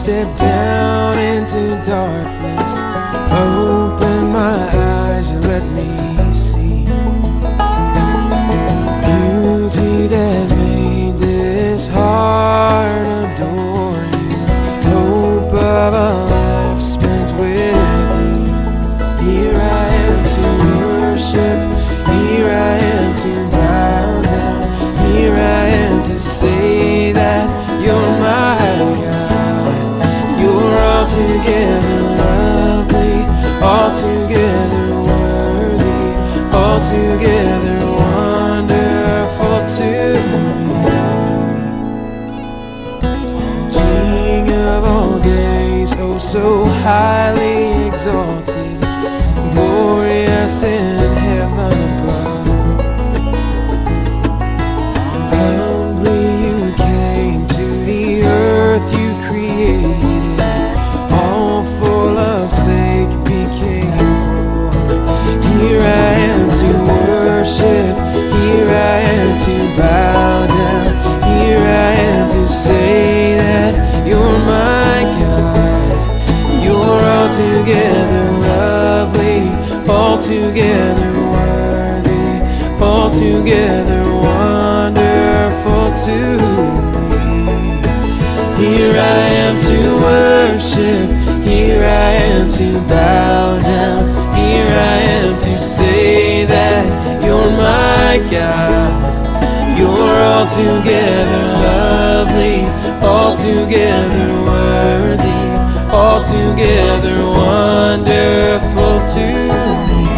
step down into darkness, open my eyes, you let me see beauty that made this heart adore you, hope of a life spent with you. Here I am to worship, here I am to bow down, here I am to say that you're my God. You're altogether lovely, altogether worthy, altogether wonderful to me. King of all days, oh so highly exalted, glorious in heaven above. Humbly you came to the earth you created, all for love's sake became born. Here I am to worship, here I am to bow down, here I am to say that you're my God. You're altogether lovely, altogether worthy, altogether wonderful to me. Here I am to worship, here I am to bow down, here I am to say that you're my God. You're altogether lovely, altogether worthy, altogether wonderful to me.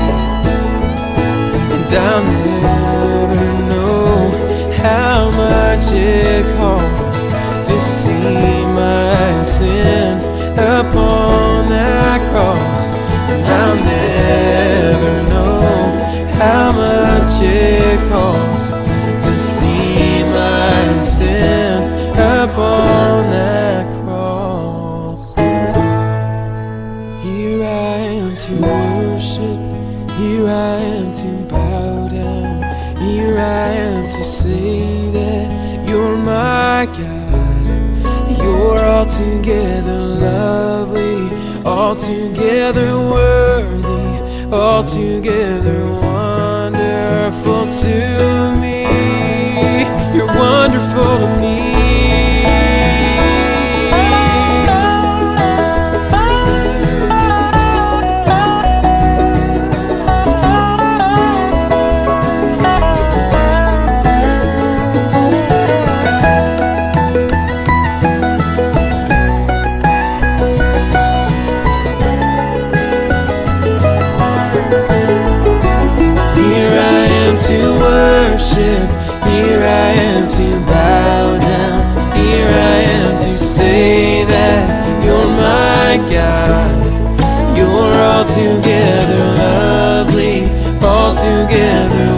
And I'll never know how much it costs to see my sin upon that cross. And I'll never know how much it costs to see my sin upon that cross. Here I am to worship, here I am to bow down, here I am to say that you're my God. You're altogether lovely, altogether worthy, altogether wonderful to me. You're wonderful to me. Here I am to bow down, here I am to say that you're my God. You're altogether lovely, altogether